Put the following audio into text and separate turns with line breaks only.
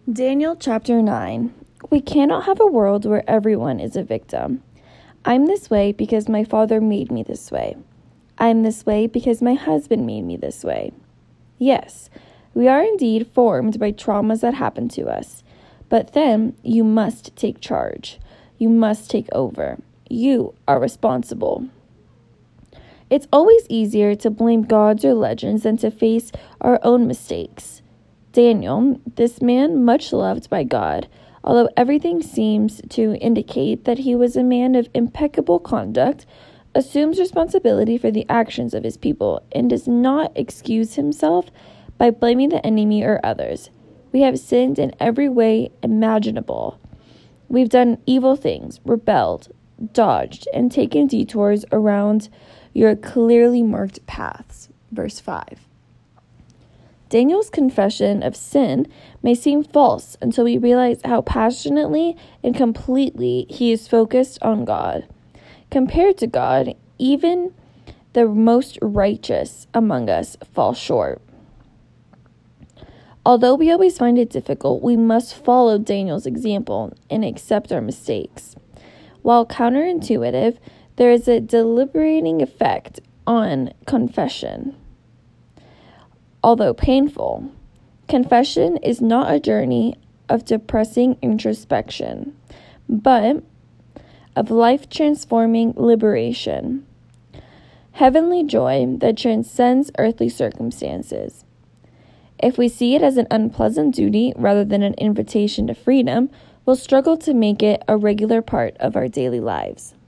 Daniel chapter 9. We cannot have a world where everyone is a victim. I'm this way because my father made me this way. I'm this way because my husband made me this way. Yes, we are indeed formed by traumas that happen to us. But then you must take charge. You must take over. You are responsible. It's always easier to blame gods or legends than to face our own mistakes. Daniel, this man much loved by God, although everything seems to indicate that he was a man of impeccable conduct, assumes responsibility for the actions of his people and does not excuse himself by blaming the enemy or others. We have sinned in every way imaginable. We've done evil things, rebelled, dodged, and taken detours around your clearly marked paths. Verse 5. Daniel's confession of sin may seem false until we realize how passionately and completely he is focused on God. Compared to God, even the most righteous among us fall short. Although we always find it difficult, we must follow Daniel's example and accept our mistakes. While counterintuitive, there is a deliberating effect on confession. Although painful, confession is not a journey of depressing introspection, but of life-transforming liberation, heavenly joy that transcends earthly circumstances. If we see it as an unpleasant duty rather than an invitation to freedom, we'll struggle to make it a regular part of our daily lives.